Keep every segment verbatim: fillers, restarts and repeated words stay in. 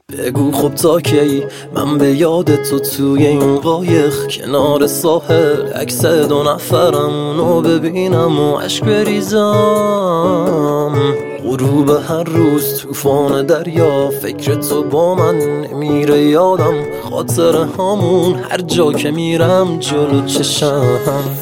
بگو خب تا کی من به یاد تو توی این قایق کنار ساحل عکس دو نفرمونو ببینم و عشق بریزم. غروب هر روز طوفان دریا فکر تو با من نمیره یادم، خاطر همون هر جا که میرم جلو چشم.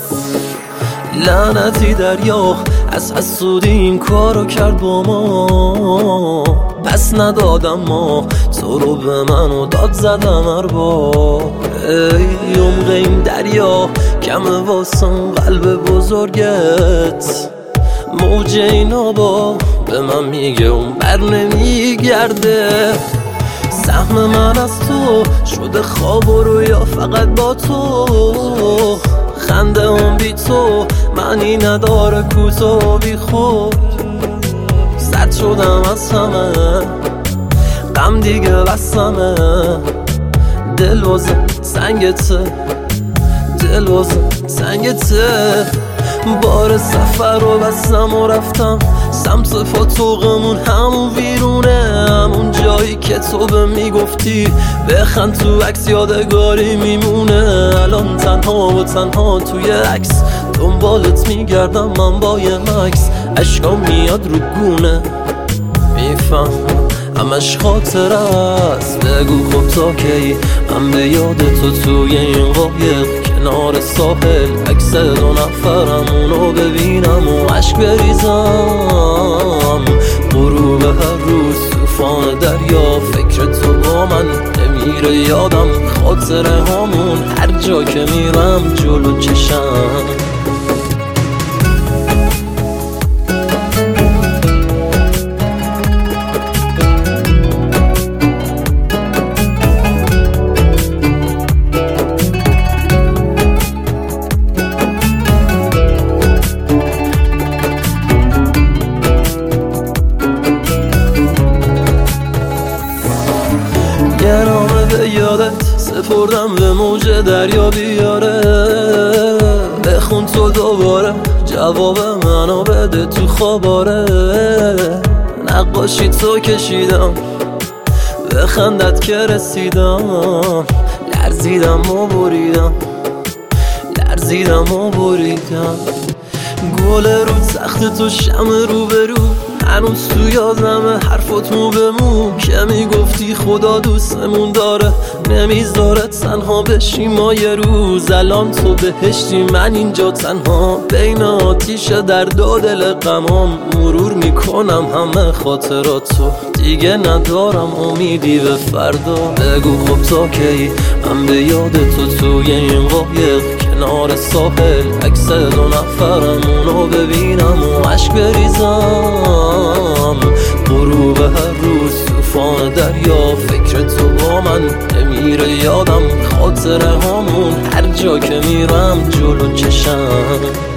لعنتی دریا از حسودی این کارو کرد با ما، پس ندادم ما تو رو به من و داد زدم ارباب. ای عمق این دریا کمه واسم قلب بزرگت، موج این آبا به من میگه اون بر نمیگرده. سهم من از تو شده خواب و رویا فقط با تو، خنده هم بی تو معنی نداره کوتاه بی خود. زد شدم از همه غم دیگه بسمه، دل واسه سنگته دل واسه سنگته. بار سفر رو بستم و رفتم سمت فتوقمون، همون ویرونه، همون جایی که تو به میگفتی بخند تو عکس یادگاری میمونه. الان تنها و تنها توی عکس دنبالت میگردم من با یه مکس، عشقام میاد رو گونه میفهم همش خاطر است. بگو خب تا کی من به یاد تو توی این قایق کنار ساحل عکس دو نفرمونو ببینم و عشق بریزم. غروب هر روز طوفان دریا فکر تو با من نمیره یادم، خاطر همون هر جا که میرم جلو چشم. یه نامه به یادت سپردم به موج دریا بیاره، بخون تو دوباره جواب منو بده تو خواباره. نقاشی تو کشیدم به خندت که رسیدم، لرزیدم و بریدم لرزیدم و بریدم. گل رو تخت تو شم رو به رو هنوز تو یادمه، حرفات مو به مو که میگفتی خدا دوستمون داره نمیذاره تنها بشیم ما یه روز. الان تو بهشتی من اینجا تنها بین آتیش در دو دل غمام، مرور میکنم همه خاطراتو دیگه ندارم امیدی به فردا. بگو خب تا کی من به یاد تو توی این قایق کنار ساحل عکس دو نفرمونو ببینم و عشق بریزم. غروب هر روز طوفان دریا فکر تو با من نمیره یادم، خاطر همون هر جا که میرم جلو چشم.